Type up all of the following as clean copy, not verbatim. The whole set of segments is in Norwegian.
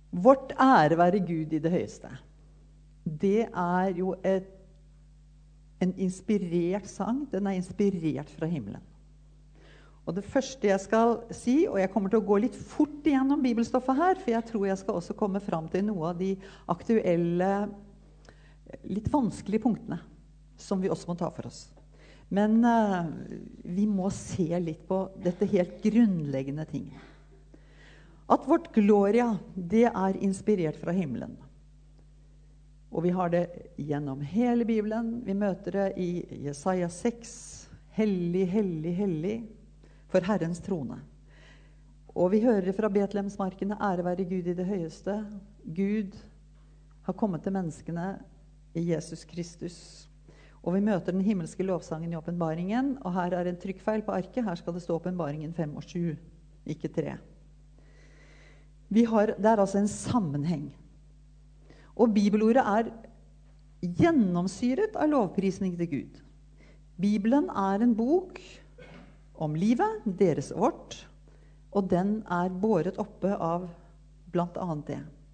Vårt ære være Gud i det høyeste. Det jo en inspirert sang. Den inspirert fra himmelen. Og det første jeg skal si, og jeg kommer til å gå litt fort igjennom bibelstoffet her, for jeg tror jeg skal også komme fram til noe av de aktuelle, litt vanskelige punktene, som vi også må ta for oss. Men vi må se litt på dette helt grunnleggende tingene. At vårt Gloria, det inspirert fra himmelen. Og vi har det gjennom hele Bibelen. Vi møter det i Jesaja 6. Hellig, hellig, hellig for Herrens trone. Og vi hører fra Betlehemsmarkene, ære være Gud i det høyeste. Gud har kommet til menneskene i Jesus Kristus. Og vi møter den himmelske lovsangen i åpenbaringen. Og her en trykkfeil på arket. Her skal det stå åpenbaringen 5 og 7, ikke 3. Det altså en sammenheng. Og bibelordet gjennomsyret av lovprisning til Gud. Bibelen en bok om livet, deres og vårt, og den båret oppe av blant annet det.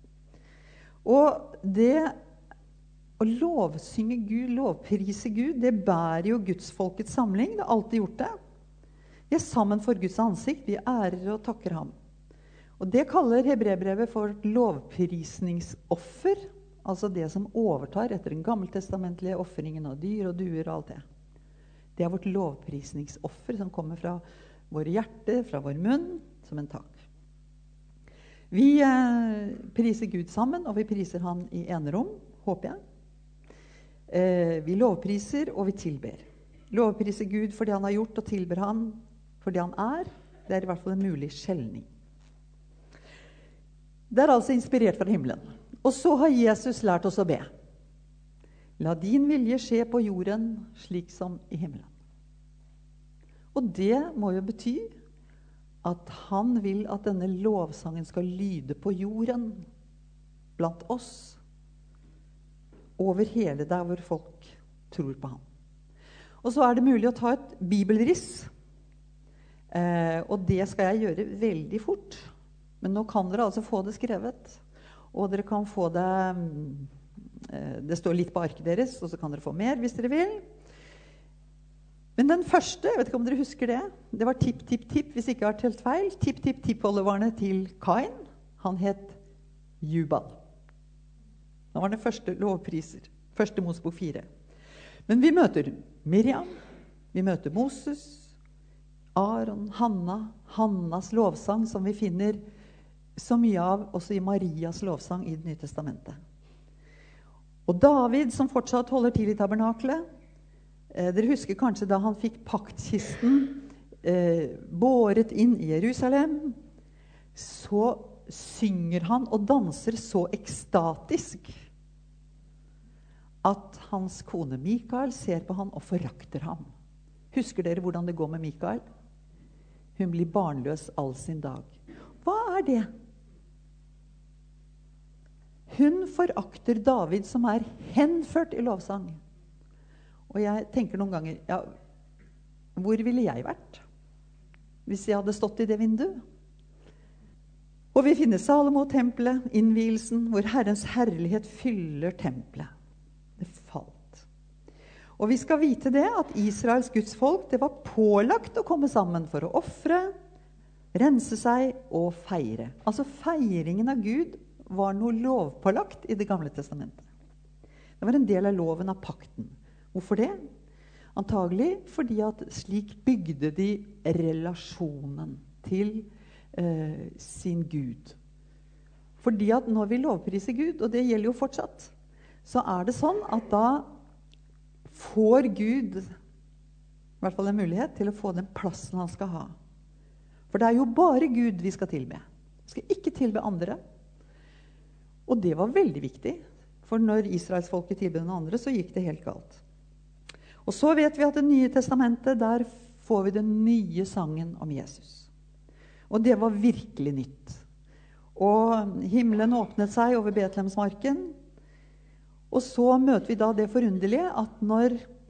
Og det å lovsynge Gud, lovprise Gud, det bærer jo Guds folkets samling. Det har alltid gjort det. Vi sammen for Guds ansikt, vi ærer og takker ham. Og det kaller Hebreerbrevet for lovprisningsoffer, altså det som overtar etter den gammeltestamentlige offringen av dyr og duer og alt det. Det vårt lovprisningsoffer som kommer fra våre hjerter, fra vår munn, som en takk. Vi priser Gud sammen, og vi priser han i enerom, håper jeg. Vi lovpriser, og vi tilber. Lovpriser Gud for det han har gjort, og tilber han for det han det i hvert fall en mulig skjelning. Det altså inspirert fra himmelen. Og så har Jesus lært oss å be. La din vilje skje på jorden slik som i himmelen. Og det må jo bety at han vil at denne lovsangen skal lyde på jorden, blant oss, over hele der hvor folk tror på ham. Og så det mulig å ta et bibelriss, og det skal jeg gjøre veldig fort. Men nå kan dere altså få det skrevet, og dere kan få det, det står litt på arket deres, og så kan dere få mer hvis dere vil. Men den første, jeg vet ikke om dere husker det, det var tipp, tipp, tipp, hvis jeg ikke har telt feil, tipp, tipp, tippoldevarene til Kain. Han het Jubal. Han var den første lovpriser, første Mosebok 4. Men vi møter Miriam, vi møter Moses, Aaron, Hannas lovsang, som vi finner så mye av også i Marias lovsang i Det nye testamentet. Og David, som fortsatt holder til i tabernaklet, dere husker kanskje da han fikk paktkisten båret inn i Jerusalem, så synger han og danser så ekstatisk at hans kone Mikael ser på han og forakter ham. Husker dere hvordan det går med Mikael? Hun blir barnløs all sin dag. Hva det? Hun forakter David som henført i lovsang. Og jeg tenker noen ganger, ja, hvor ville jeg vært hvis jeg hadde stått i det vinduet? Og vi finner Salomo-tempelet, innvielsen, hvor Herrens herlighet fyller tempelet. Det falt. Og vi skal vite det, at Israels Guds folk, det var pålagt å komme sammen for å offre, rense seg og feire. Altså feiringen av Gud var noe lovpålagt i Det gamle testamentet. Det var en del av loven av pakten. Hvorfor det? Antagelig fordi at slik bygde de relasjonen til sin Gud. Fordi at når vi lovpriser Gud, og det gjelder jo fortsatt, så det sånn at da får Gud i hvert fall en mulighet til å få den plassen han skal ha. For det jo bare Gud vi skal tilbe. Vi skal ikke tilbe andre. Og det var veldig viktig, for når Israelsfolket tilbe den andre, så gikk det helt galt. Og så vet vi at Det nye testamentet, der får vi den nye sangen om Jesus. Og det var virkelig nytt. Og himmelen åpnet seg over Betlehemsmarken, og så møter vi da det forunderlige at når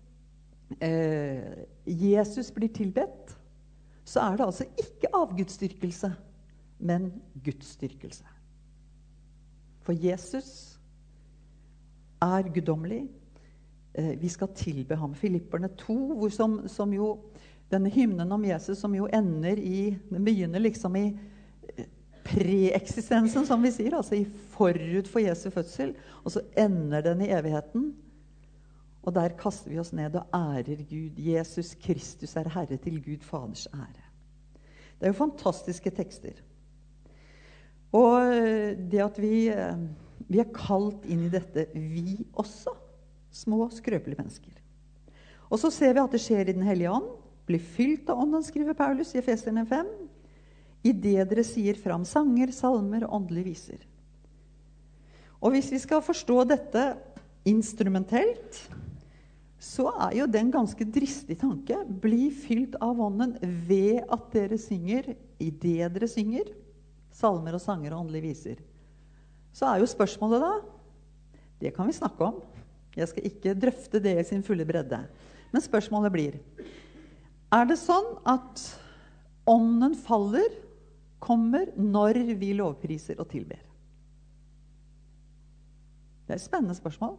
Jesus blir tilbedt, så det altså ikke avgudsdyrkelse, men gudsdyrkelse. For Jesus er guddommelig. Vi skal tilbe ham. Filipperne 2, som jo, denne hymnen om Jesus som jo ender den begynner liksom i preeksistensen, som vi sier, altså i forut for Jesu fødsel, og så ender den i evigheten. Og der kaster vi oss ned og ærer Gud. Jesus Kristus er Herre, til Gud Faders ære. Det er jo fantastiske tekster. Og det at vi er kalt inn i dette, vi også, små, skrøpelige mennesker. Og så ser vi at det skjer i den hellige ånd, blir fylt av ånden, skriver Paulus i Efeserne 5, i det dere sier fram sanger, salmer og åndelige viser. Og hvis vi skal forstå dette instrumentelt, så er jo det en ganske dristig tanke. Bli fylt av ånden ved at dere synger, i det dere synger, salmer og sanger og åndelige viser. Så er jo spørsmålet da, det kan vi snakke om. Jeg skal ikke drøfte det i sin fulle bredde. Men spørsmålet blir, er det sånn at ånden kommer når vi lovpriser og tilber? Det er et spennende spørsmål.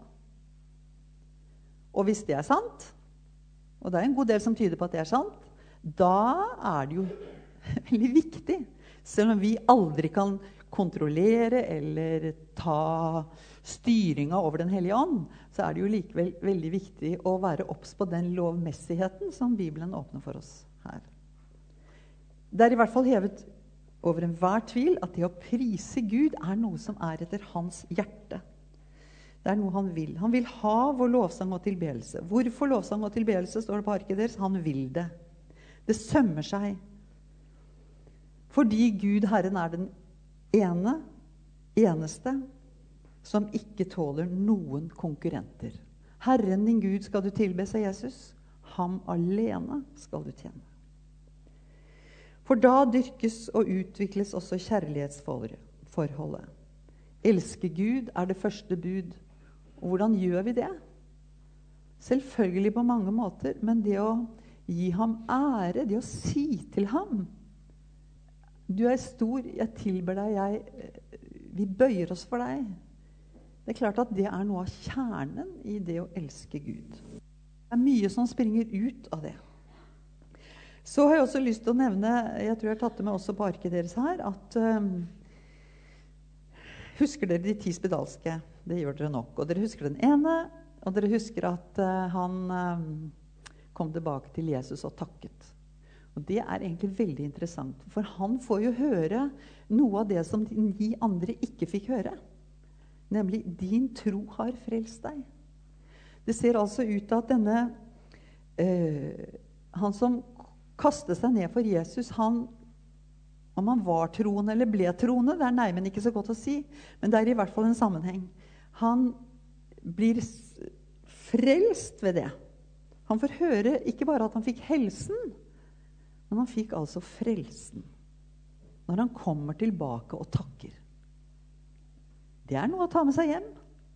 Og hvis det er sant, og det er en god del som tyder på at det er sant, da er det jo veldig viktig, selv om vi aldri kan kontrollere eller ta styringa over den hellige ånd, så er det jo likevel veldig viktig å være obs på den lovmessigheten som Bibelen åpner for oss her. Det er i hvert fall hevet over enhver tvil at det å prise Gud er noe som er etter hans hjerte. Det er noe han vil. Han vil ha vår lovsang og tilbedelse. Hvorfor lovsang og tilbedelse, står det på arket deres? Han vil det. Det sømmer seg. Fordi Gud, Herren, er den eneste, som ikke tåler noen konkurrenter. Herren din Gud skal du tilbe, sier Jesus. Ham alene skal du tjene. For da dyrkes og utvikles også kjærlighetsforholdet. Elske Gud er det første bud. Og hvordan gjør vi det? Selvfølgelig på mange måter, men det å gi ham ære, det å si til ham, du er stor, jeg tilber deg, vi bøyer oss for deg. Det er klart at det er noe av kjernen i det å elske Gud. Det er mye som springer ut av det. Så har jeg også lyst til å nevne, jeg tror jeg har tatt det med også på arket deres her, at husker dere de 10 spedalske? Det gjør dere nok. Og dere husker den ene, og dere husker at han kom tilbake til Jesus og takket. Og det er egentlig veldig interessant, for han får jo høre noe av det som de andre ikke fikk høre. Nemlig, din tro har frelst deg. Det ser altså ut til at han som kastet seg ned for Jesus, om han var troende eller ble troende, det er neimen ikke så godt å si, men det er i hvert fall en sammenheng. Han blir frelst ved det. Han får høre ikke bare at han fikk helsen, men han fikk altså frelsen når han kommer tilbake og takker. Det er noe å ta med seg hjem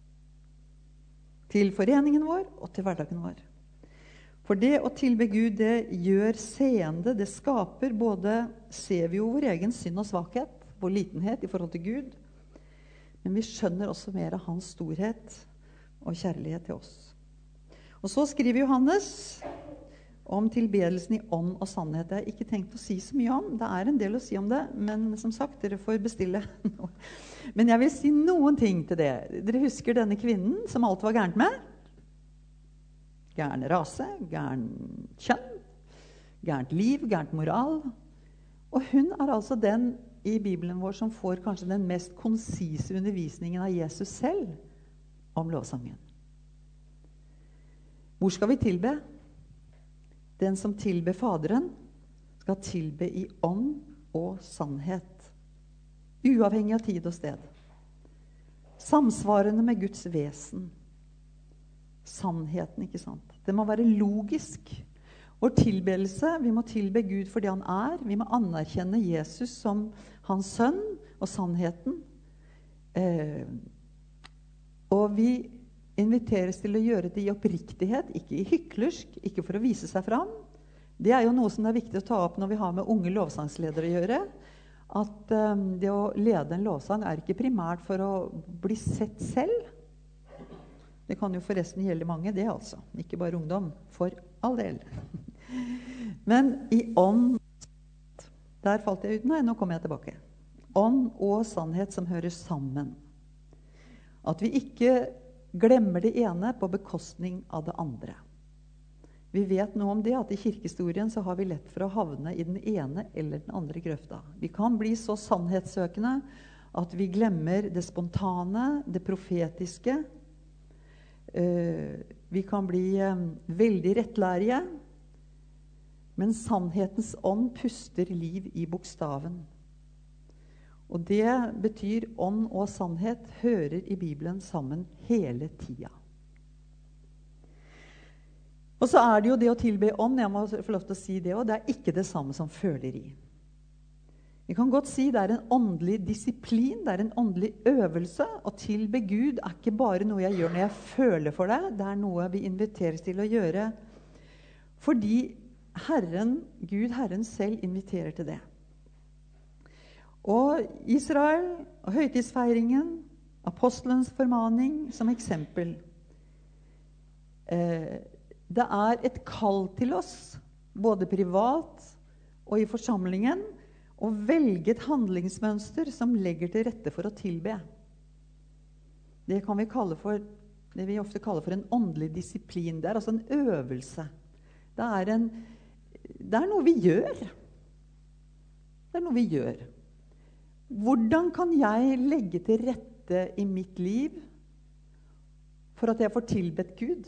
til foreningen vår og til hverdagen vår. For det å tilbe Gud, det gjør seende, det skaper både, ser vi jo vår egen synd og svakhet, vår litenhet i forhold til Gud, men vi skjønner også mer av hans storhet og kjærlighet til oss. Og så skriver Johannes om tilbedelsen i ånd og sannhet. Det har jeg ikke tenkt å si så mye om. Det er en del å si om det, men som sagt, dere får bestille noe. Men jeg vil si noen ting til det. Dere husker denne kvinnen som alt var gærent med? Gærne rase, gæren kjønn, gærent liv, gærent moral. Og hun er altså den i Bibelen vår som får kanskje den mest konsise undervisningen av Jesus selv om lovsangen. Hvor skal vi tilbe? Den som tilber Faderen skal tilbe i ånd og sannhet, uavhengig av tid og sted. Samsvarende med Guds vesen. Sannheten, ikke sant? Det må være logisk. Vår tilbedelse, vi må tilbe Gud for det han er. Vi må anerkjenne Jesus som hans sønn og sannheten. Og vi inviteres til å gjøre det i oppriktighet, ikke i hyklersk, ikke for å vise seg fram. Det er jo noe som er viktig å ta opp når vi har med unge lovsangsledere å gjøre. at det å lede en lovsang er ikke primært for å bli sett selv. Det kan jo forresten gjelde mange, det altså. Ikke bare ungdom, for all del. Men i ånd, der falt jeg ut. Nei, nå kommer jeg tilbake. Ånd og sannhet som hører sammen. At vi ikke glemmer det ene på bekostning av det andre. Vi vet noe om det, at i kirkehistorien så har vi lett for å havne i den ene eller den andre grøfta. Vi kan bli så sannhetssøkende at vi glemmer det spontane, det profetiske. Vi kan bli veldig rettlærige, men sannhetens ånd puster liv i bokstaven. Og det betyr ånd og sannhet hører i Bibelen sammen hele tida. Og så er det jo det å tilbe ånd, jeg må få lov til å si det også, det er ikke det samme som føleri. Vi kan godt si det er en åndelig disiplin, det er en åndelig øvelse. Å tilbe Gud er ikke bare noe jeg gjør når jeg føler for det, det er noe vi inviteres til å gjøre. Fordi Gud Herren selv inviterer til det. Og Israel og høytidsfeiringen, apostelens formaning som eksempel. Det er et kall til oss, både privat og i forsamlingen, å velge et handlingsmønster som legger til rette for å tilbe. Det kan vi kalle for, det vi ofte kaller for en åndelig disiplin. Det er altså en øvelse. Det er noe vi gjør. Det er noe vi gjør. Hvordan kan jeg legge til rette i mitt liv for at jeg får tilbedt Gud?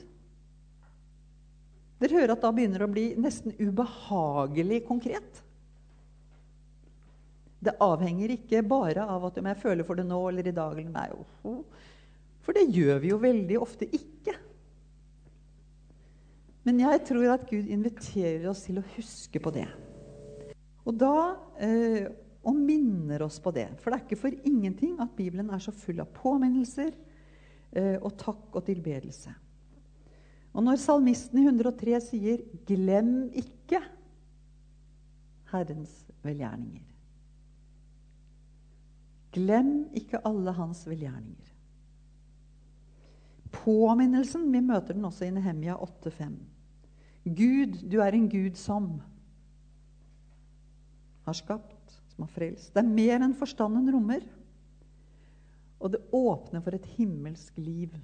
Dere hører at da begynner det å bli nesten ubehagelig konkret. Det avhenger ikke bare av at om jeg føler for det nå eller i dag eller nei. For det gjør vi jo veldig ofte ikke. Men jeg tror at Gud inviterer oss til å huske på det. Og da og minner oss på det. For det er ikke for ingenting at Bibelen er så full av påminnelser og takk og tilbedelse. Og når salmisten i 103 sier «Glem ikke Herrens velgjerninger». Glem ikke alle hans velgjerninger. Påminnelsen, vi møter den også i Nehemia 8:5. Gud, du er en Gud som har skapt, som har frelst. Det er mer enn forstanden rommer. Og det åpner for et himmelsk liv.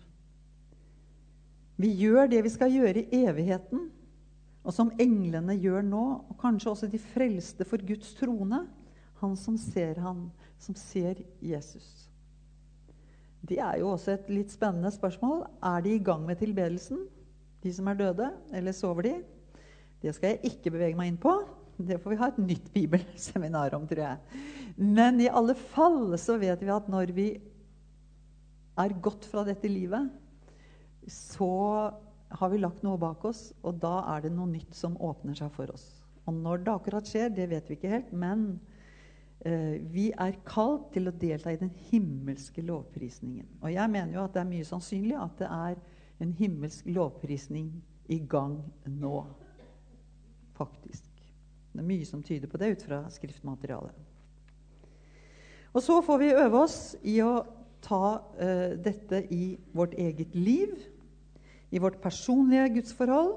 Vi gjør det vi skal gjøre i evigheten, og som englene gjør nå, og kanskje også de frelste for Guds trone, han som ser Jesus. Det er jo også et litt spennende spørsmål. Er de i gang med tilbedelsen, de som er døde, eller sover de? Det skal jeg ikke bevege meg inn på. Det får vi ha et nytt bibelseminar om, tror jeg. Men i alle fall så vet vi at når vi er gått fra dette livet, så har vi lagt noe bak oss, og da er det noe nytt som åpner seg for oss. Og når det akkurat skjer, det vet vi ikke helt, men vi er kalt til å delta i den himmelske lovprisningen. Og jeg mener jo at det er mye sannsynlig at det er en himmelsk lovprisning i gang nå, faktisk. Det er mye som tyder på det ut fra skriftmaterialet. Og så får vi øve oss i å ta dette i vårt eget liv, i vårt personlige gudsforhold.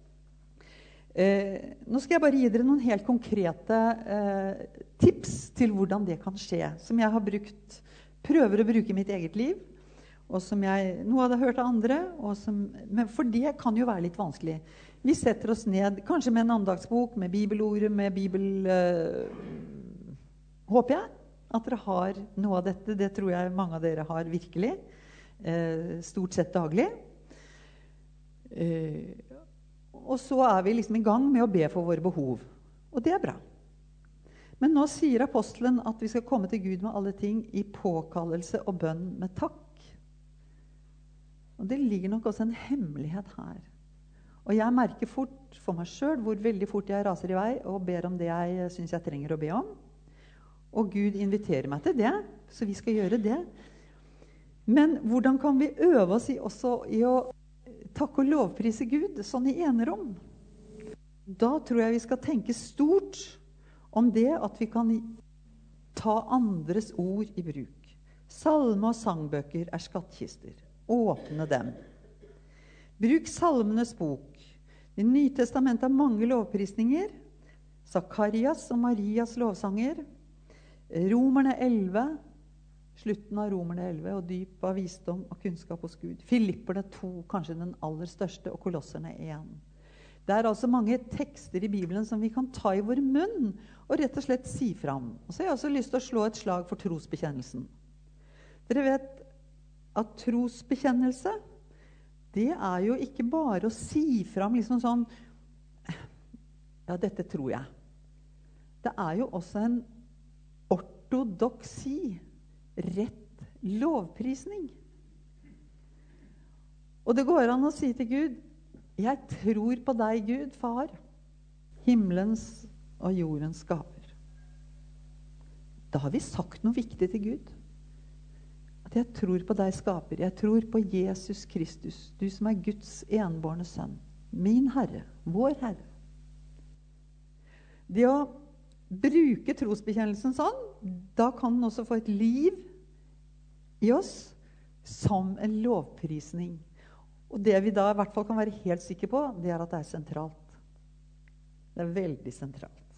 Nå skal jeg bare gi dere noen helt konkrete tips til hvordan det kan skje, som jeg prøver å bruke i mitt eget liv, og som noe hadde hørt av andre, men for det kan jo være litt vanskelig. Vi setter oss ned, kanskje med en andagsbok, med bibelordet, med bibel... håper jeg at dere har noe av dette. Det tror jeg mange av dere har virkelig. Stort sett daglig. Og så er vi liksom i gang med å be for våre behov. Og det er bra. Men nå sier apostelen at vi skal komme til Gud med alle ting i påkallelse og bønn med takk. Og det ligger nok også en hemmelighet her. Og jeg merker fort for meg selv hvor veldig fort jeg raser i vei og ber om det jeg synes jeg trenger å be om. Og Gud inviterer meg til det, så vi skal gjøre det. Men hvordan kan vi øve oss også i å takke og lovprise Gud, sånn i enerom? Da tror jeg vi skal tenke stort om det at vi kan Ta andres ord i bruk. Salme og sangbøker skattkister. Åpne dem. Bruk salmenes bok. I Nytestamentet har mange lovprisninger. Zakarias og Marias lovsanger. Romerne 11, slutten av Romerne 11, og dyp av visdom og kunnskap hos Gud. Filipperne 2, kanskje den aller største, og Kolosserne 1. Det altså mange tekster i Bibelen som vi kan ta i vår munn og rett og slett si fram. Og så har jeg også lyst til å slå et slag for trosbekjennelsen. Dere vet at trosbekjennelse, det jo ikke bare å si fram liksom sånn, ja, dette tror jeg. Det jo også en ortodoksi, rett lovprisning. Og det går an å si til Gud, jeg tror på deg, Gud, far, himmelens og jordens skaper. Da har vi sagt noe viktig til Gud. At jeg tror på deg, skaper. Jeg tror på Jesus Kristus, du som Guds enbårne sønn. Min Herre, vår Herre. Det å bruke trosbekjennelsen sånn, da kan den også få et liv i oss som en lovprisning. Og det vi da i hvert fall kan være helt sikre på, det at det sentralt. Det veldig sentralt.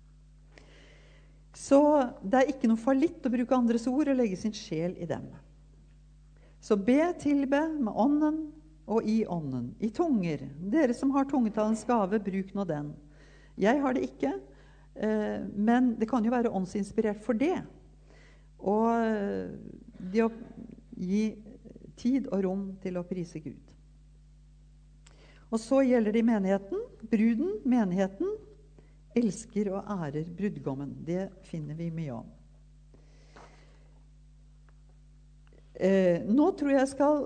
Så det ikke noe fallitt å bruke andres ord og legge sin sjel i dem. Så be, tilbe med ånden og i ånden, i tunger. Dere som har tungetalens gave, bruk nå den. Jeg har det ikke, men det kan jo være åndsinspirert for det. Og det å gi tid og rom til å prise Gud. Og så gjelder det i menigheten. Bruden, menigheten, elsker og ærer brudgommen. Det finner vi mye om. Nå tror jeg skal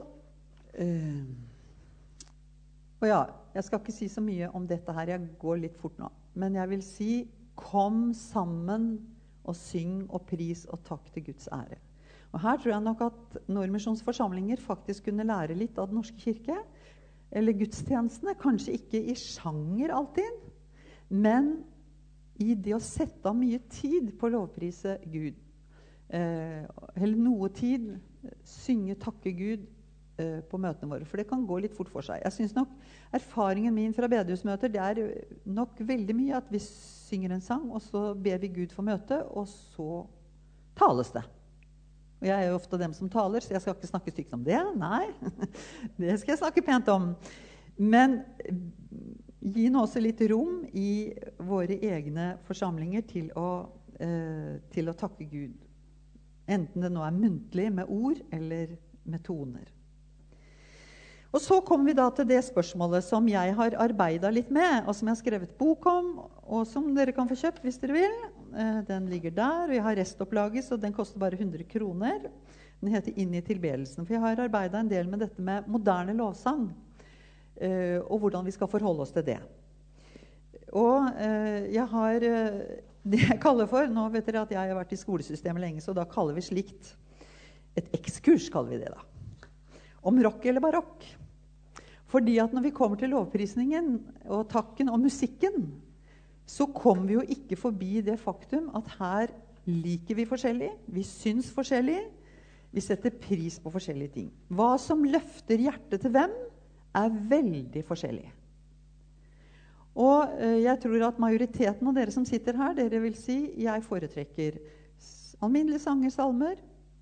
og ja, jeg skal ikke si så mye om dette her, jeg går litt fort nå. Men jeg vil si, kom sammen og syng og pris og takk til Guds ære. Og her tror jeg nok at Nordmisjons forsamlinger faktisk kunne lære litt av den norske kirke, eller gudstjenestene, kanskje ikke i sjanger alltid, men i det å sette av mye tid på å lovprise Gud. Eller noe tid, synge, takke Gud på møtene våre, for det kan gå litt fort for seg. Jeg synes nok erfaringen min fra bedehusmøter, det nok veldig mye at vi synger en sang, og så ber vi Gud for møte, og så tales det. Og jeg jo ofte dem som taler, så jeg skal ikke snakke stygt om det. Nei, det skal jeg snakke pent om. Men gi nå også litt rom i våre egne forsamlinger til å takke Gud. Enten det nå muntlig med ord eller med toner. Og så kommer vi da til det spørsmålet som jeg har arbeidet litt med, og som jeg har skrevet bok om, og som dere kan få kjøpt hvis dere vil. Den ligger der, og jeg har restopplaget, så den koster bare 100 kroner. Den heter Inn i tilbedelsen, for jeg har arbeidet en del med dette med moderne lovsang, og hvordan vi skal forholde oss til det. Og jeg har det jeg kaller for, nå vet dere at jeg har vært i skolesystemet lenge, så da kaller vi slikt et ekskurs, kaller vi det da. Om rock eller barokk. Fordi at når vi kommer til lovprisningen og takken og musikken, så kommer vi jo ikke forbi det faktum at her liker vi forskjellig, vi syns forskjellig, vi setter pris på forskjellige ting. Hva som løfter hjertet til hvem veldig forskjellig. Og jeg tror at majoriteten av dere som sitter her, dere vil si, jeg foretrekker alminnelige sanger, salmer,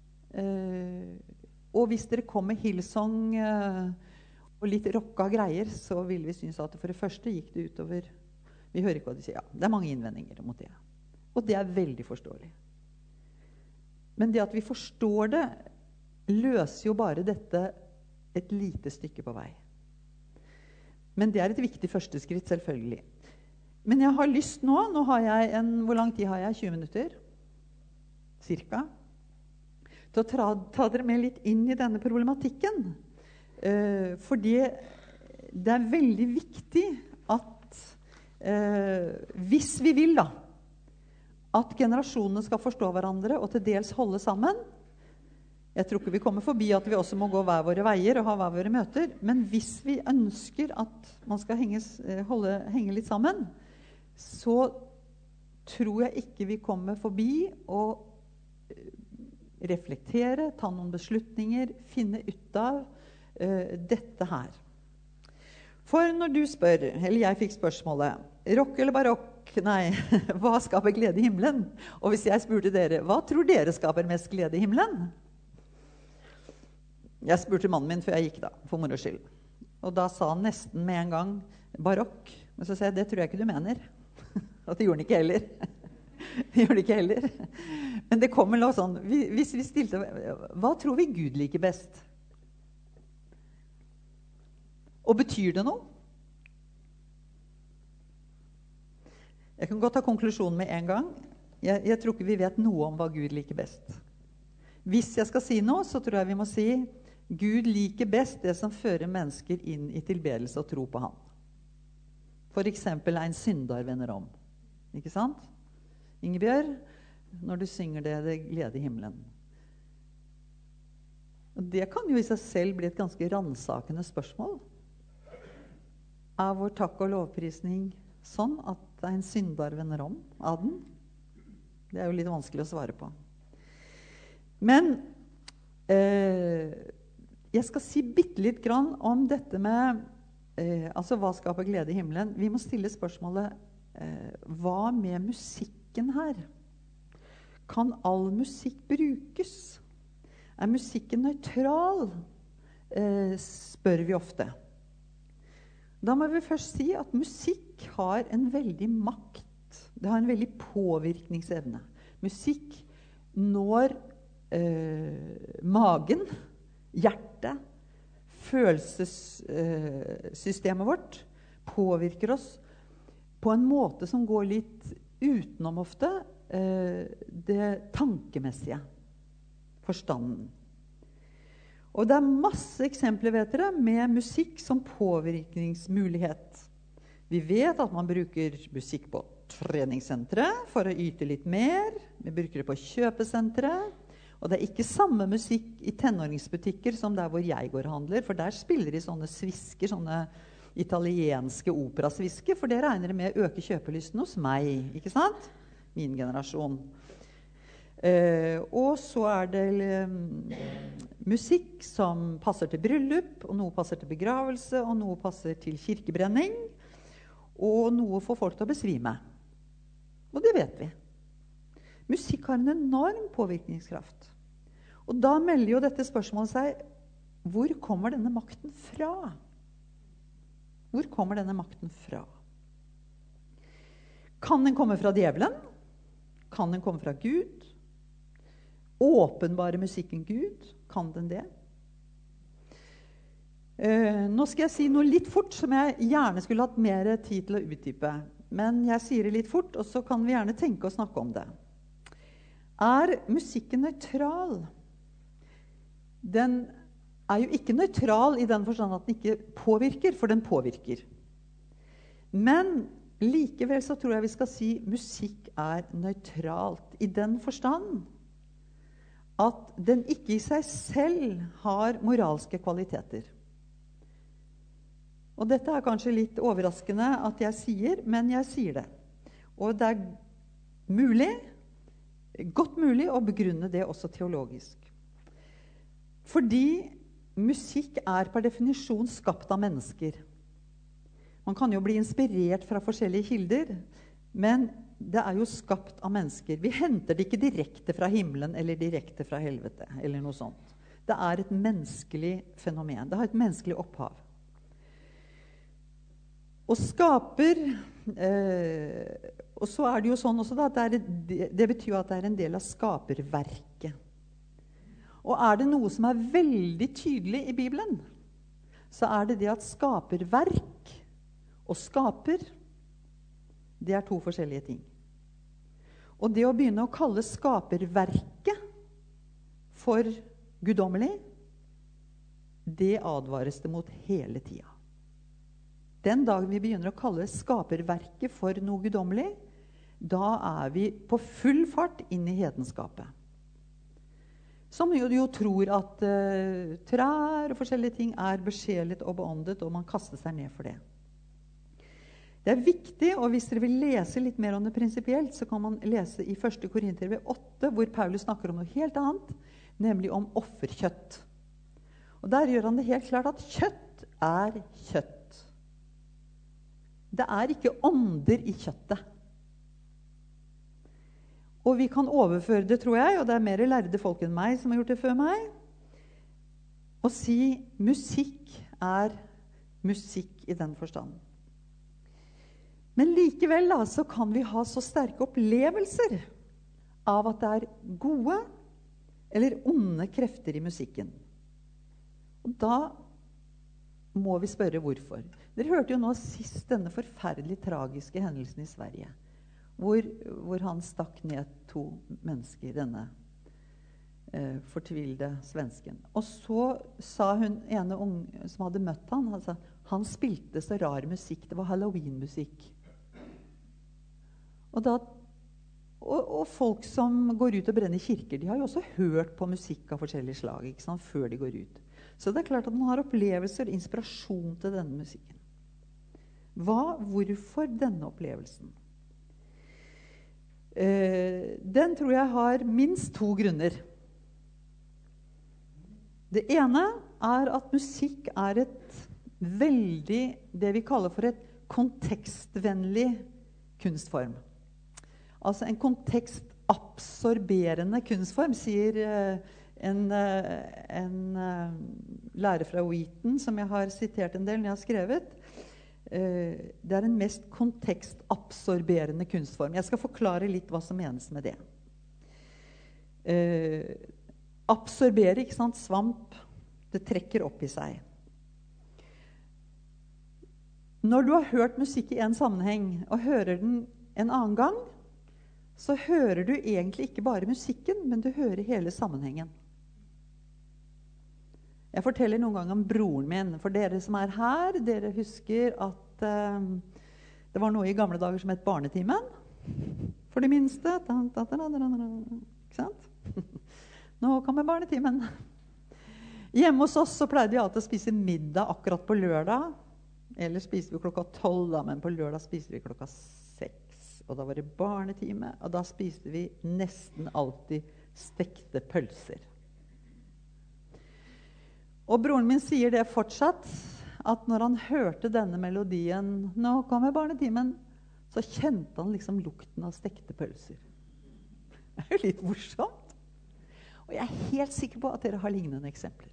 og hvis dere kommer med Hillsong og litt rocka greier, så vil vi synes at for det første gikk det utover. Vi hører ikke hva de sier. Ja, det mange innvendinger mot det. Og det veldig forståelig. Men det at vi forstår det, løser jo bare dette et lite stykke på vei. Men det et viktig første skritt, selvfølgelig. Men jeg har lyst nå har jeg hvor lang tid har jeg? 20 minutter? Cirka? Til å ta dere med litt inn i denne problematikken. Fordi det veldig viktig at hvis vi vil da, at generasjonene skal forstå hverandre og til dels holde sammen. Jeg tror ikke vi kommer forbi at vi også må gå hver våre veier og ha hver våre møter, men hvis vi ønsker at man skal henge litt sammen, så tror jeg ikke vi kommer forbi å reflektere, ta noen beslutninger, finne ut av dette her. For når du spør, eller jeg fikk spørsmålet, rock eller barokk, nei, hva skaper glede i himmelen? Og hvis jeg spurte dere, hva tror dere skaper mest glede i himmelen? Jeg spurte mannen min før jeg gikk da, for moro skyld. Og da sa han nesten med en gang barokk. Men så sa jeg, det tror jeg ikke du mener. Og det gjorde han ikke heller. Det gjorde han ikke heller. Men det kommer nå sånn, hvis vi stilte, hva tror vi Gud liker best? Og betyr det noe? Jeg kan godt ta konklusjonen med en gang. Jeg tror ikke vi vet noe om hva Gud liker best. Hvis jeg skal si noe, så tror jeg vi må si Gud liker best det som fører mennesker inn i tilbedelse og tro på han. For eksempel en synder vender om. Ikke sant? Ingebjørg, når du synger det, det gleder himmelen. Og det kan jo i seg selv bli et ganske ransakende spørsmål. Er vår takk og lovprisning sånn at en synder vender om av den? Det er jo litt vanskelig å svare på. Men jeg skal si bittelitt grann om dette med altså hva skaper glede i himmelen. Vi må stille spørsmålet hva med musikken her? Kan all musikk brukes? Er musikken nøytral? Spør vi ofte. Da må vi først si at musikk har en veldig makt. Det har en veldig påvirkningsevne. Musikk når magen, hjertet, følelsessystemet vårt påvirker oss på en måte som går litt utenom ofte det tankemessige, forstanden. Og det er masse eksempler, vet dere, med musikk som påvirkningsmulighet. Vi vet at man bruker musikk på treningssentre for å yte litt mer. Vi bruker det på kjøpesentre. Og det er ikke samme musikk i tenåringsbutikker som der hvor jeg går og handler, for der spiller de sånne svisker, sånne italienske operasvisker, for det regner med å øke kjøpelysten hos meg, ikke sant? Min generasjon. Og så er det musikk som passer til bryllup, og noe passer til begravelse, og noe passer til kirkebrenning, og noe får folk til å besvime. Og det vet vi. Musikk har en enorm påvirkningskraft. Og da melder jo dette spørsmålet seg, hvor kommer denne makten fra? Hvor kommer denne makten fra? Kan den komme fra djevelen? Kan den komme fra Gud? Åpenbare musikken Gud? Kan den det? Nå skal jeg si noe litt fort som jeg gjerne skulle hatt mer tid til å utdype. Men jeg sier det litt fort, og så kan vi gjerne tenke og snakke om det. Er musikken nøytral? Den er jo ikke nøytral i den forstand at den ikke påvirker, for den påvirker. Men likevel så tror jeg vi skal si musikk er nøytralt i den forstand at den ikke i seg selv har moralske kvaliteter. Og dette er kanskje litt overraskende at jeg sier, men jeg sier det. Og det er mulig, godt mulig å begrunne det også teologisk. Fordi musikk er per definisjon skapt av mennesker. Man kan jo bli inspirert fra forskjellige kilder, men det er jo skapt av mennesker. Vi henter det ikke direkte fra himmelen eller direkte fra helvete, eller noe sånt. Det er et menneskelig fenomen. Det har et menneskelig opphav. Og skaper, og så er det jo sånn også da, at det betyr at det er en del av skaperverket. Og er det noe som er veldig tydelig i Bibelen, så er det det at skaperverk og skaper, det er to forskjellige ting. Og det å begynne å kalle skaperverket for guddommelig, det advares det mot hele tida. Den dagen vi begynner å kalle skaperverket for noe guddommelig, da er vi på full fart inn i hedenskapet. Som jo tror at trær og forskjellige ting er besjelet og beåndet, og man kaster seg ned for det. Det er viktig, og hvis dere vil lese litt mer om det prinsipielt, så kan man lese i 1. Korinterbrev 8, hvor Paulus snakker om noe helt annet, nemlig om offerkjøtt. Og der gjør han det helt klart at kjøtt er kjøtt. Det er ikke ånder i kjøttet. Og vi kan overføre det, tror jeg, og det er mer lærde folk enn meg som har gjort det før meg, og si musikk er musikk i den forstand. Men likevel da, så kan vi ha så sterke opplevelser av at det er gode eller onde krefter i musikken. Og da må vi spørre hvorfor. Dere hørte jo nå sist denne forferdelig tragiske hendelsen i Sverige, hvor han stakk ned 2 mennesker, denne fortvilde svensken. Og så sa hun ene unge som hadde møtt han spilte så rar musikk, det var Halloween-musikk. Og folk som går ut og brenner kirker, de har jo også hørt på musikk av forskjellige slag, ikke sant, før de går ut. Så det er klart at man har opplevelser, inspirasjon til denne musikken. Hvorfor denne opplevelsen? Den tror jeg har minst 2 grunner. Det ene er at musikk er det vi kaller for et kontekstvennlig kunstform. Altså en kontekstabsorberende kunstform, sier en lærer fra Wheaton, som jeg har sitert en del når jeg har skrevet. Det er en mest kontekstabsorberende kunstform. Jeg skal forklare litt hva som menes med det. Absorbere, ikke sant? Svamp, det trekker opp i seg. Når du har hørt musikk i en sammenheng, og hører den en annen gang, så hører du egentlig ikke bare musikken, men du hører hele sammenhengen. Jeg forteller noen gang om broren min. For dere som er her, dere husker at det var noe i gamle dager som het Barnetimen. For de minste. Ikke sant? Nå kommer Barnetimen. Hjemme hos oss så pleide vi alltid å spise middag akkurat på lørdag. Eller spiste vi klokka 12 da, men på lørdag spiste vi klokka 6. Og da var det barnetime, og da spiste vi nesten alltid stekte pølser. Og broren min sier det fortsatt, at når han hørte denne melodien, nå kommer barnetimen, så kjente han liksom lukten av stekte pølser. Det er jo litt morsomt. Og jeg er helt sikker på at dere har lignende eksempler.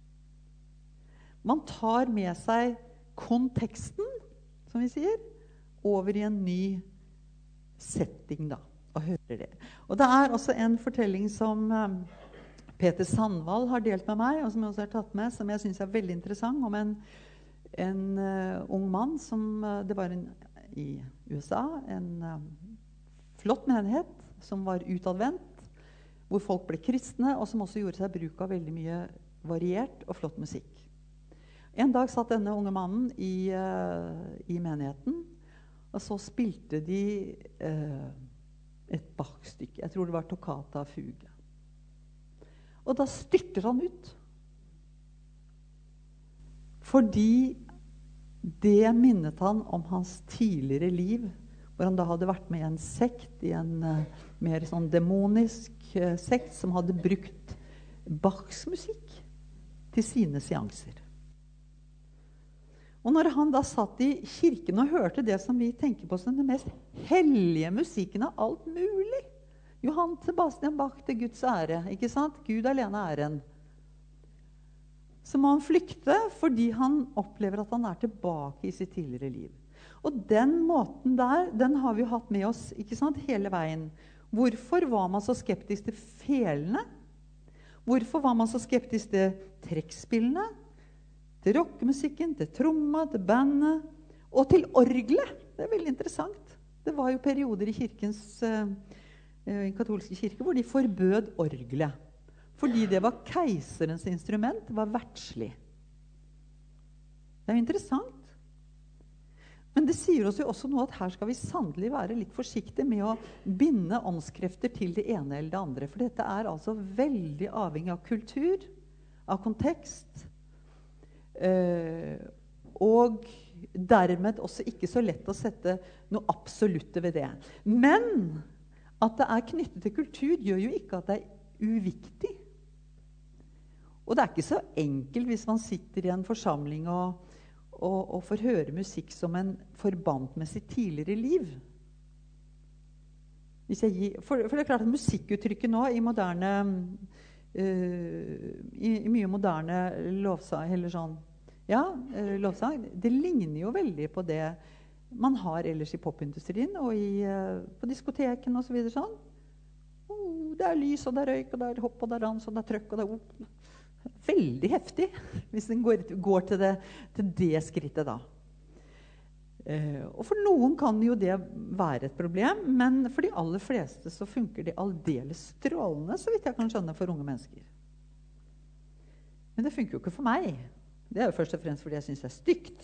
Man tar med seg konteksten, som vi sier, over i en ny setting da, og hører det. Og det er også en fortelling som Peter Sandvall har delt med meg, og som jeg også har tatt med, som jeg synes er veldig interessant, om en ung mann som, det var i USA, en flott menighet som var utadvendt, hvor folk ble kristne, og som også gjorde seg bruk av veldig mye variert og flott musikk. En dag satt denne unge mannen i menigheten, og så spilte de et Bach-stykke. Jeg tror det var Toccata Fuge. Og da styrter han ut. Fordi det minnet han om hans tidligere liv, hvor han da hadde vært med i en sekt, i en mer sånn demonisk sekt, som hadde brukt Bachs musikk til sine seanser. Og når han da satt i kirken og hørte det som vi tenker på som den mest hellige musikken av alt mulig, Johann Sebastian Bach til Guds ære, ikke sant? Gud alene æren. Så må han flykte fordi han opplever at han er tilbake i sitt tidligere liv. Og den måten der, den har vi hatt med oss, ikke sant, hele veien. Hvorfor var man så skeptisk til felene? Hvorfor var man så skeptisk til trekkspillene? Til rockemusikken, til tromma, til bandet, og til orgelet. Det er veldig interessant. Det var jo perioder i i katolske kirke hvor de forbød orgelet. Fordi det var keiserens instrument, det var verdslig. Det er jo interessant. Men det sier oss jo også nå at her skal vi sannelig være litt forsiktige med å binde åndskrefter til det ene eller det andre. For dette er altså veldig avhengig av kultur, av kontekst, og dermed også ikke så lett å sette noe absolutte ved det. Men at det knyttet til kultur gjør jo ikke at det uviktig. Og det ikke så enkelt hvis man sitter i en forsamling og får høre musikk som en forbandt med sitt tidligere liv. For det klart at musikkuttrykket nå i moderne i mye moderne lovsang eller sånn, lovsang, det ligner jo veldig på det man har ellers i popindustrien og på diskoteken og så videre sånn. Det lys, og det røyk, og det hopp, og det dans, og det trøkk, og det veldig heftig hvis den går til det skrittet da. Og for noen kan jo det være et problem, men for de aller fleste så funker det aldeles strålende, så vidt jeg kan skjønne, for unge mennesker. Men det funker jo ikke for meg. Det jo først og fremst fordi jeg synes det stygt.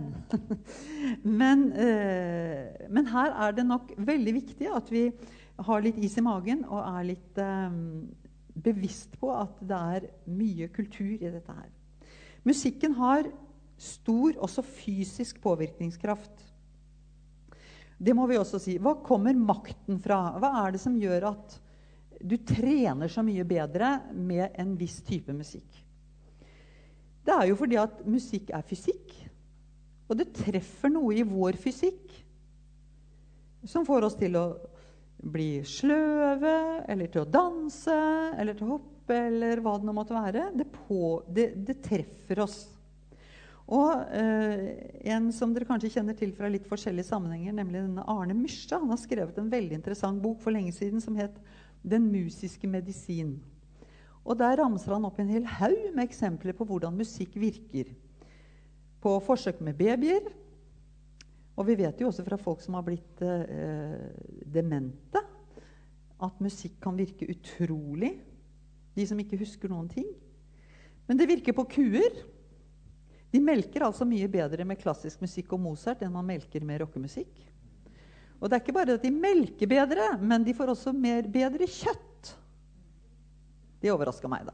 Men her det nok veldig viktig at vi har litt is i magen og litt bevisst på at det mye kultur i dette her. Musikken har stor, også fysisk påvirkningskraft. Det må vi også si. Hva kommer makten fra? Hva det som gjør at du trener så mye bedre med en viss type musikk? Det jo fordi at musikk fysikk, og det treffer noe i vår fysikk som får oss til å bli sløve, eller til å danse, eller til å hoppe, eller hva det nå måtte være. Det treffer oss. Og en som dere kanskje kjenner til fra litt forskjellige sammenhenger, nemlig denne Arne Myrstad, han har skrevet en veldig interessant bok for lenge siden som het «Den musiske medisin». Og der ramser han opp en hel haug med eksempler på hvordan musikk virker. På forsøk med babyer, og vi vet jo også fra folk som har blitt demente, at musikk kan virke utrolig, de som ikke husker noen ting. Men det virker på kuer. De melker altså mye bedre med klassisk musikk og Mozart enn man melker med rockemusikk. Og det ikke bare at de melker bedre, men de får også bedre kjøtt. Det overrasket meg da.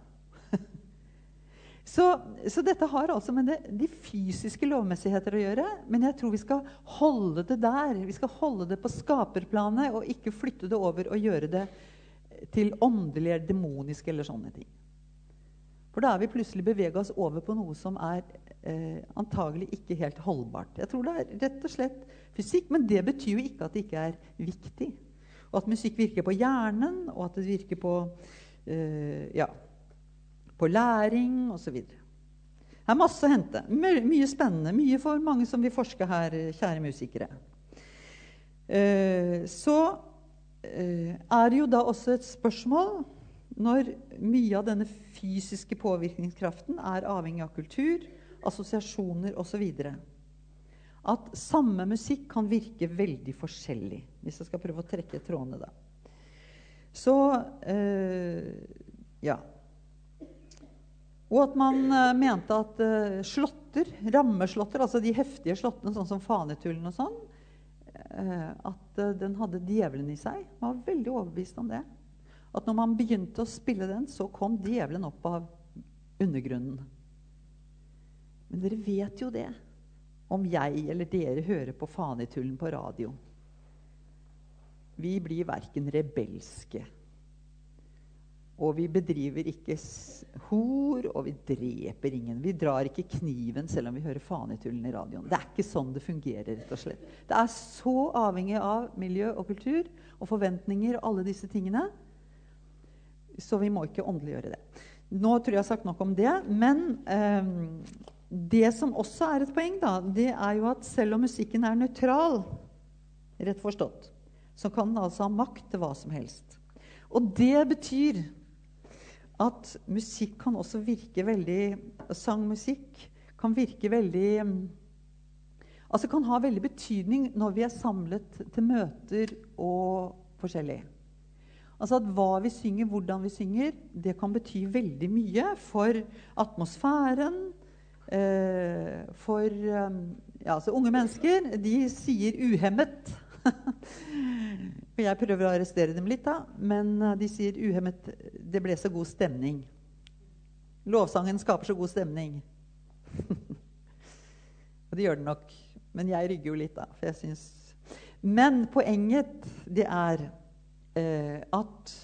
Så dette har altså med de fysiske lovmessigheter å gjøre, men jeg tror vi skal holde det der. Vi skal holde det på skaperplanet, og ikke flytte det over og gjøre det til åndelig eller demonisk eller sånne ting. For da vi plutselig beveget oss over på noe som antagelig ikke helt holdbart. Jeg tror det rett og slett fysikk, men det betyr jo ikke at det ikke viktig. Og at musikk virker på hjernen, og at det virker på på læring og så videre. Det masse å hente. Mye spennende. Mye for mange som vil forske her, kjære musikere. Så det jo da også et spørsmål når mye av denne fysiske påvirkningskraften avhengig av kultur, assosiasjoner og så videre. At samme musikk kan virke veldig forskjellig, hvis jeg skal prøve å trekke trådene da. Så, Og at man mente at slåtter, rammeslåtter, altså de heftige slåttene, sånn som fanetullen og sånn, at den hadde djevelen i seg. Man var veldig overbevist om det. At når man begynte å spille den, så kom djevelen opp av undergrunnen. Men dere vet jo det, om jeg eller dere hører på fanetullen på radio. Vi blir hverken rebelske, og vi bedriver ikke hor, og vi dreper ingen. Vi drar ikke kniven selv om vi hører fanetullen i radioen. Det ikke sånn det fungerer, rett og slett. Det så avhengig av miljø og kultur, og forventninger og alle disse tingene, så vi må ikke åndeliggjøre det. Nå tror jeg har sagt nok om det, men det som også et poeng da, det jo at selv om musikken nøytral, rett forstått, så kan den altså ha makt til hva som helst. Og det betyr at musikk kan også virke veldig, sangmusikk kan virke veldig, altså kan ha veldig betydning når vi samlet til møter og forskjellig. Altså at hva vi synger, hvordan vi synger, det kan bety veldig mye for atmosfæren, for altså unge mennesker, de sier uhemmet. Jeg prøver å arrestere dem litt da, men de sier uhemmet, det ble så god stemning. Lovsangen skaper så god stemning. Og det gjør den nok Men jeg rygger jo litt da, for jeg synes... Men poenget, det er at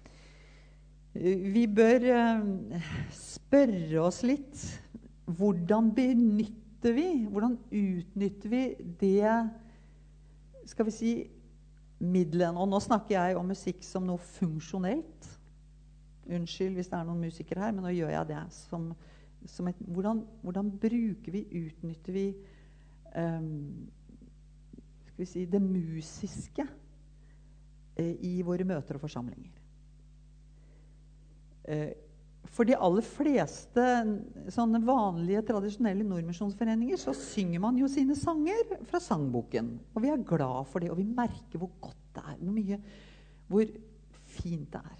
vi bør spørre oss litt, hvordan utnytter vi det, skal vi si, midlene. Og nå snakker jeg om musikk som noe funksjonelt. Unnskyld hvis det er noen musikere her, men nå gjør jeg det. Hvordan bruker vi, utnytter vi, skal vi si, det musiske i våre møter og forsamlinger. For de aller fleste sånne vanlige, tradisjonelle nordmisjonsforeninger så synger man jo sine sanger fra sangboken. Og vi er glad for det, og vi merker hvor godt det er, hvor fint det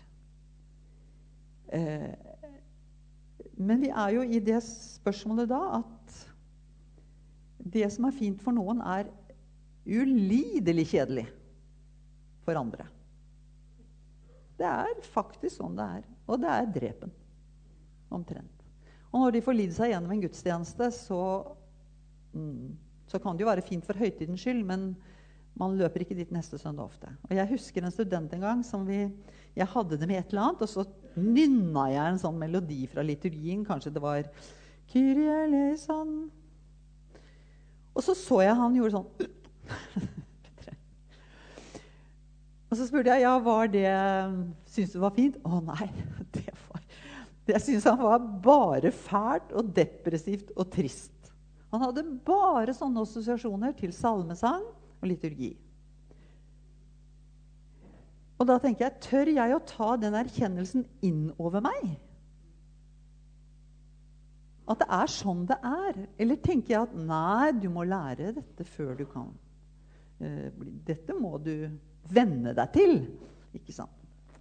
er. Men vi er jo i det spørsmålet da at det som er fint for noen er ulidelig kjedelig for andre. Det er faktisk sånn det er, og det er drepen. Omtrent. Og når de får lide seg gjennom en gudstjeneste, så kan det jo være fint for høytidens skyld, men man løper ikke dit neste søndag ofte. Og jeg husker en student en gang som jeg hadde det med et eller annet, og så nynna jeg en sånn melodi fra liturgien, kanskje det var Kyrie eleison. Og så jeg han gjorde sånn og så spurte jeg, ja, synes du det var fint? Å nei, jeg synes han var bare fælt og depressivt og trist. Han hadde bare sånne assosiasjoner til salmesang og liturgi. Og da tenker jeg, tør jeg å ta den erkjennelsen inn over meg? At det er sånn det er? Eller tenker jeg at, nei, du må lære dette før du kan. Dette må du venne deg til, ikke sant?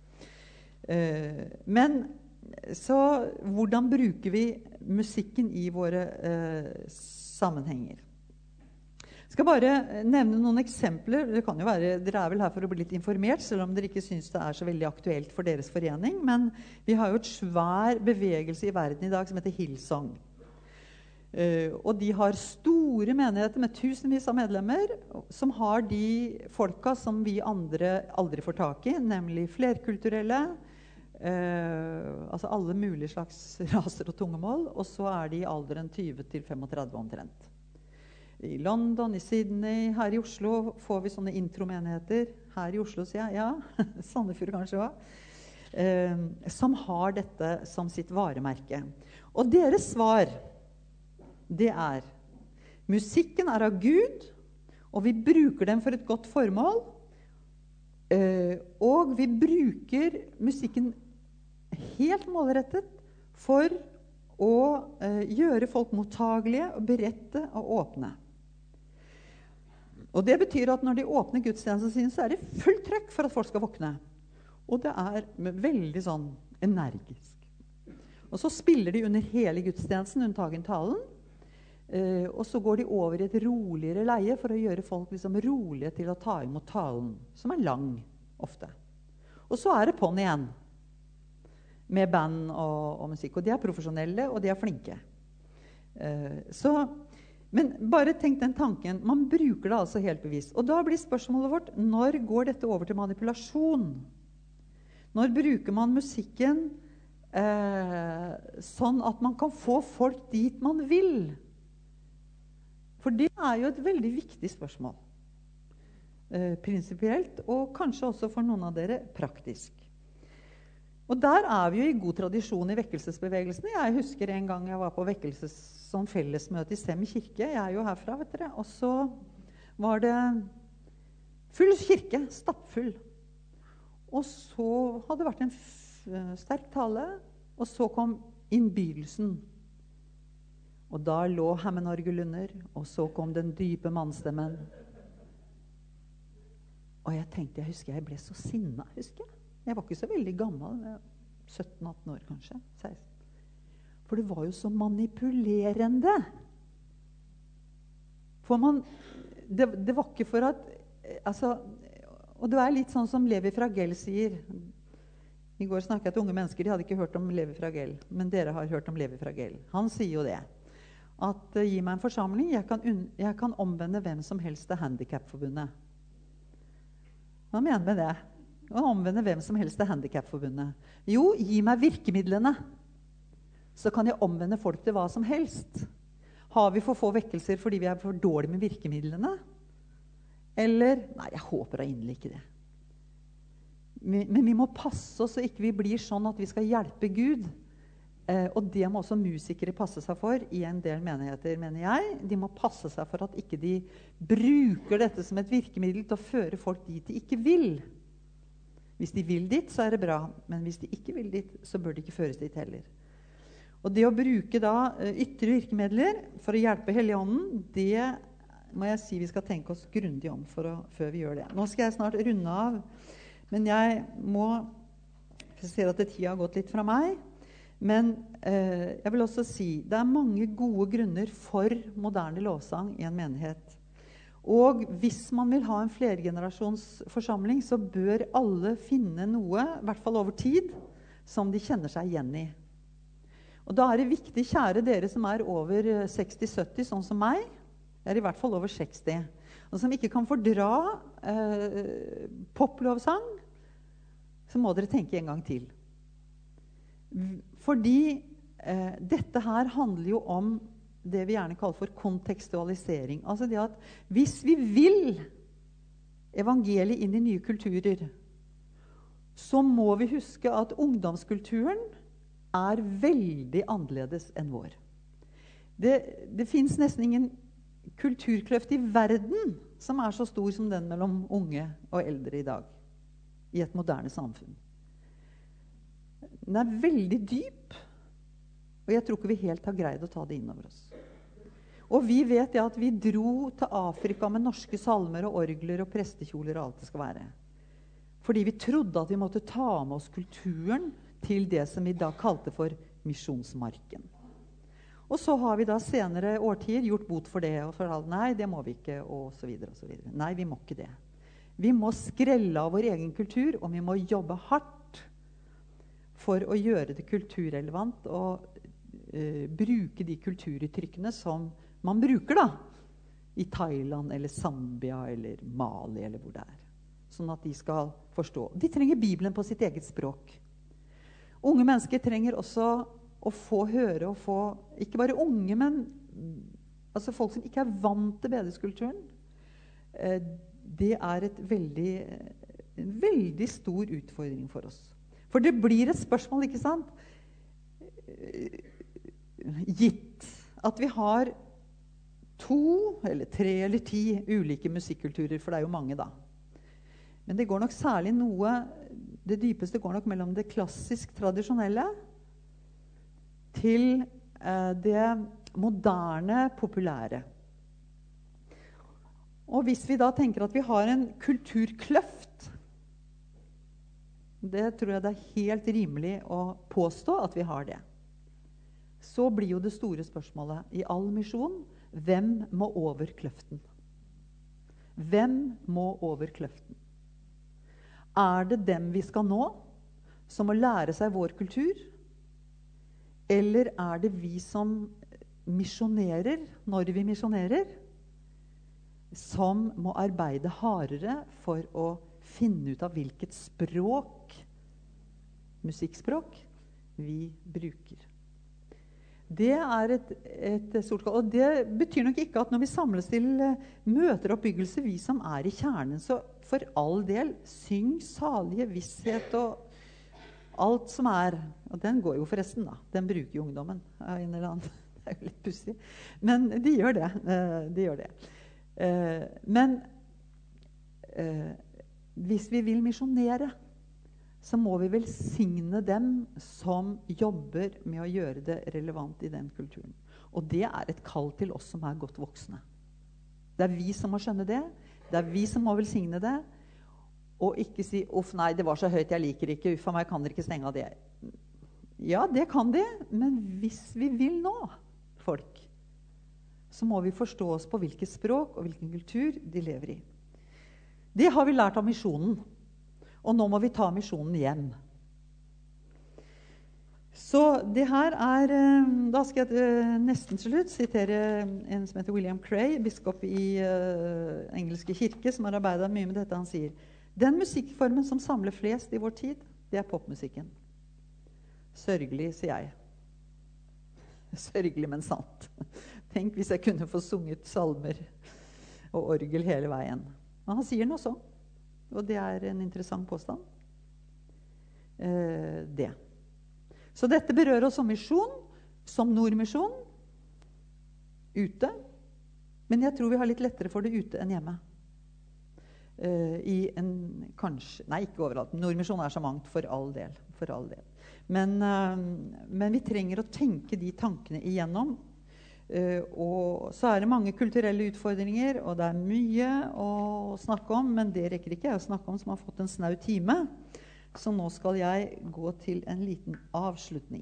Men så hvordan bruker vi musikken i våre sammenhenger? Jeg skal bare nevne noen eksempler. Det kan jo være, dere er vel her for å bli litt informert, selv om dere ikke synes det er så veldig aktuelt for deres forening. Men vi har jo et svær bevegelse i verden i dag som heter Hillsong. Og de har store menigheter med tusenvis av medlemmer som har de folka som vi andre aldri får tak i, nemlig flerkulturelle, altså alle mulige slags raser og tungemål, og så er de i alderen 20 til 35 omtrent. I London, i Sydney, her i Oslo får vi sånne intromenigheter. Her i Oslo, sier jeg, ja, Sandefjord kanskje også, som har dette som sitt varemerke. Og deres svar, det er, musikken er av Gud, og vi bruker den for et godt formål, og vi bruker musikken helt målrettet for å gjøre folk mottagelige, og berette og åpne. Og det betyr at når de åpner gudstjenesten sin, så er det fullt trøkk for at folk skal våkne. Og det er veldig sånn energisk. Og så spiller de under hele gudstjenesten, unntagen talen, og så går de over i et roligere leie for å gjøre folk liksom rolige til å ta imot talen, som er lang ofte. Og så er det på'n igjen, med band og musikk. Og de er profesjonelle, og de er flinke. Men bare tenk den tanken, man bruker det altså helt bevisst. Og da blir spørsmålet vårt, når går dette over til manipulasjon? Når bruker man musikken sånn at man kan få folk dit man vil? For det er jo et veldig viktig spørsmål. Prinsipielt, og kanskje også for noen av dere praktisk. Og der er vi jo i god tradisjon i vekkelsesbevegelsen. Jeg husker en gang jeg var på sånn fellesmøte i Sem kirke. Jeg er jo herfra, vet dere. Og så var det full kirke, stappfull. Og så hadde det vært en sterk tale, og så kom innbydelsen. Og da lå Hammond-orgel under, og så kom den dype mannstemmen. Og jeg husker jeg ble så sinna, husker jeg. Jeg var ikke så veldig gammel, 17-18 år kanskje, 16. For det var jo så manipulerende. For det var ikke for at, altså, og det er litt sånn som Levi Fragell sier. I går snakket jeg til unge mennesker, de hadde ikke hørt om Levi Fragell, men dere har hørt om Levi Fragell. Han sier jo det. at gi meg en forsamling, jeg kan omvende hvem som helst til Handicapforbundet. Hva mener jeg med det? Å omvende hvem som helst til Handicapforbundet. Jo, gi meg virkemidlene, så kan jeg omvende folk til hva som helst. Har vi for få vekkelser fordi vi er for dårlige med virkemidlene? Eller, nei, jeg håper da inderlig ikke det. Men vi må passe oss så ikke vi blir sånn at vi skal hjelpe Gud. Og det må også musikere passe seg for i en del menigheter, mener jeg. De må passe seg for at ikke de bruker dette som et virkemiddel til å føre folk dit de ikke vil. Hvis de vil dit, så er det bra. Men hvis de ikke vil dit, så bør de ikke føres dit heller. Og det å bruke da ytre virkemidler for å hjelpe Helligånden, det må jeg si vi skal tenke oss grundig om før vi gjør det. Nå skal jeg snart runde av, men jeg ser at tida har gått litt fra meg. Men jeg vil også si, det er mange gode grunner for moderne lovsang i en menighet. Og hvis man vil ha en flergenerasjonsforsamling, så bør alle finne noe, i hvert fall over tid, som de kjenner seg igjen i. Og da er det viktig, kjære dere som er over 60-70, sånn som meg, jeg er i hvert fall over 60, og som ikke kan fordra poplovsang, så må dere tenke en gang til. Fordi dette her handler jo om det vi gjerne kaller for kontekstualisering. Altså det at hvis vi vil evangeliet inn i nye kulturer, så må vi huske at ungdomskulturen er veldig annerledes enn vår. Det finnes nesten ingen kulturkløft i verden som er så stor som den mellom unge og eldre i dag, i et moderne samfunn. Den er veldig dyp, og jeg tror ikke vi helt har greid å ta det inn over oss. Og vi vet at vi dro til Afrika med norske salmer og orgler og prestekjoler og alt det skal være. Fordi vi trodde at vi måtte ta med oss kulturen til det som vi da kalte for misjonsmarken. Og så har vi da senere årtier gjort bot for det, og fortalt, nei, det må vi ikke, og så videre, og så videre. Nei, vi må ikke det. Vi må skrelle av vår egen kultur, og vi må jobbe hardt for å gjøre det kulturrelevant, og bruke de kulturuttrykkene som man bruker da, i Thailand, eller Zambia, eller Mali, eller hvor det er. Sånn at de skal forstå. De trenger Bibelen på sitt eget språk. Unge mennesker trenger også å få høre og få, ikke bare unge, men altså folk som ikke er vant til bedehuskulturen. Det er en veldig stor utfordring for oss. For det blir et spørsmål, ikke sant? Gitt at vi har 2 eller 3 eller 10 ulike musikkulturer, for det er jo mange da. Men det går nok særlig det dypeste går nok mellom det klassisk tradisjonelle til det moderne, populære. Og hvis vi da tenker at vi har en kulturkløft, det tror jeg det er helt rimelig å påstå at vi har det. Så blir jo det store spørsmålet i all misjon, hvem må over kløften? Hvem må over kløften? Er det dem vi skal nå, som må lære seg vår kultur? Eller er det vi som misjonerer, når vi misjonerer, som må arbeide hardere for å finne ut av hvilket språk, musikkspråk, vi bruker? Det er et stort kall. Og det betyr nok ikke at når vi samles til møter og oppbyggelse, vi som er i kjernen, så for all del, syng salige visshet og alt som er. Og den går jo forresten da. Den bruker jo ungdommen. En eller annen. Det er jo litt pussig. Men de gjør det. De gjør det. Men hvis vi vil misjonere, så må vi velsigne dem som jobber med å gjøre det relevant i den kulturen. Og det er et kall til oss som er godt voksne. Det er vi som må skjønne det. Det er vi som må velsigne det. Og ikke si, uff nei, det var så høyt, jeg liker ikke, uff, meg kan dere ikke stenge av det. Ja, det kan de, men hvis vi vil nå folk, så må vi forstå oss på hvilket språk og hvilken kultur de lever i. Det har vi lært av misjonen. Og nå må vi ta misjonen hjem. Så det her da skal jeg nesten til slutt sitere en som heter William Cray, biskop i engelske kirke, som har arbeidet mye med dette. Han sier, den musikkformen som samler flest i vår tid, det er popmusikken. Sørgelig, sier jeg. Sørgelig, men sant. Tenk hvis jeg kunne få sunget salmer og orgel hele veien. Men han sier noe så, og det er en interessant påstand. Det. Så dette berører oss som misjon, som Nordmisjon, ute. Men jeg tror vi har litt lettere for det ute enn hjemme. Kanskje, nei, ikke overalt. Nordmisjon er så mangt, for all del. For all del. Men vi trenger å tenke de tankene igjennom. Og så er det mange kulturelle utfordringer, og det er mye å snakke om, men det rekker ikke jeg å snakke om, som har fått en snau time. Så nå skal jeg gå til en liten avslutning.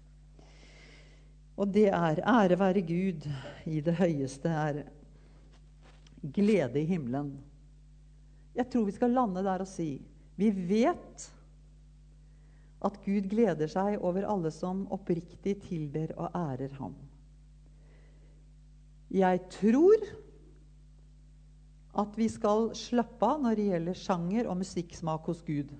Og det er ære være Gud i det høyeste, er glede i himmelen. Jeg tror vi skal lande der og si, vi vet at Gud gleder seg over alle som oppriktig tilber og ærer ham. Jeg tror at vi skal slappe av når det gjelder sjanger og musikksmak hos Gud.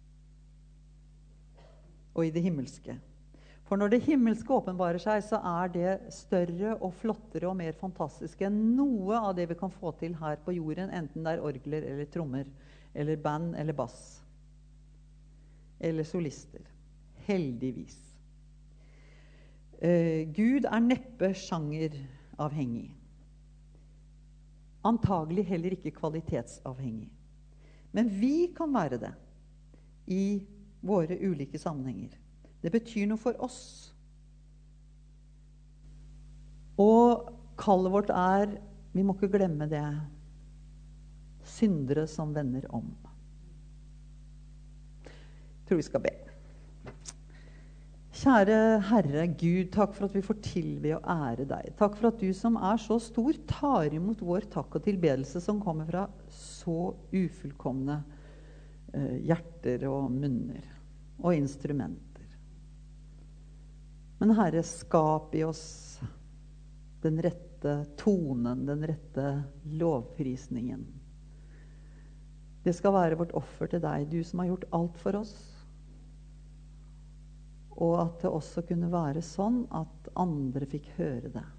Og i det himmelske. For når det himmelske åpenbarer seg, så er det større og flottere og mer fantastisk enn noe av det vi kan få til her på jorden, enten det er orgler eller trommer, eller band eller bass, eller solister. Heldigvis. Gud er neppe sjangeravhengig. Antagelig heller ikke kvalitetsavhengig. Men vi kan være det i våre ulike sammenhenger. Det betyr noe for oss. Og kallet vårt er, vi må ikke glemme det, syndere som vender om. Jeg tror vi skal be. Kjære Herre Gud, takk for at vi får tilbe og ære deg. Takk for at du som er så stor, tar imot vår takk og tilbedelse som kommer fra så ufullkomne hjerter og munner og instrumenter. Men Herre, skap i oss den rette tonen, den rette lovprisningen. Det skal være vårt offer til deg, du som har gjort alt for oss. Og at det også kunne være sånn at andre fikk høre det.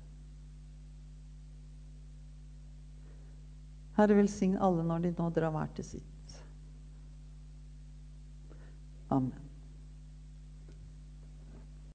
Herre, velsign alle når de nå drar hver til sitt. Amen.